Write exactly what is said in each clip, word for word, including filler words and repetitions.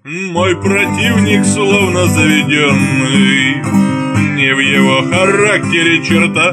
Мой противник словно заведенный, не в его характере черта.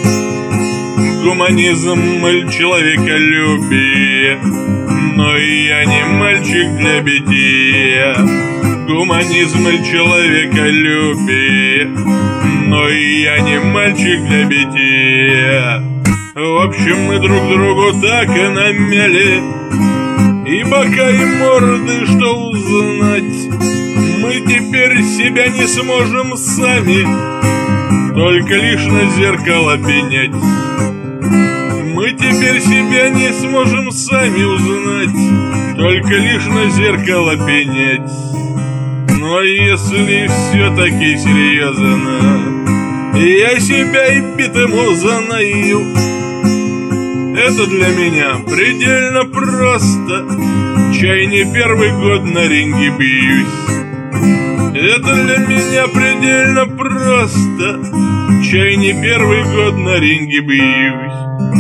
Гуманизм или человеколюбие, но и я не мальчик для бития. Гуманизм или человеколюбие, но и я не мальчик для бития. В общем, мы друг другу так и намяли, и бока, и морды, что узнать. Мы теперь себя не сможем сами, только лишь на зеркало пенять. Мы теперь себя не сможем сами узнать, только лишь на зеркало пенять. Но если все-таки серьезно, я себя и битым узнаю. Это для меня предельно просто, чай не первый год на ринге бьюсь. Это для меня предельно просто, чай не первый год на ринге бьюсь.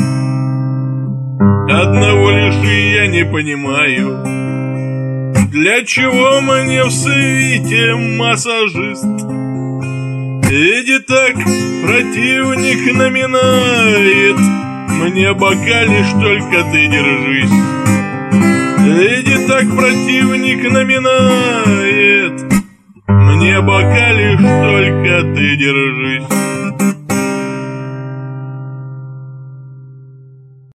Одного лишь и я не понимаю, для чего мне в свите массажист? Ведь так противник наминает мне бока, лишь только ты держись. Ведь так противник наминает мне бока, лишь только ты держись.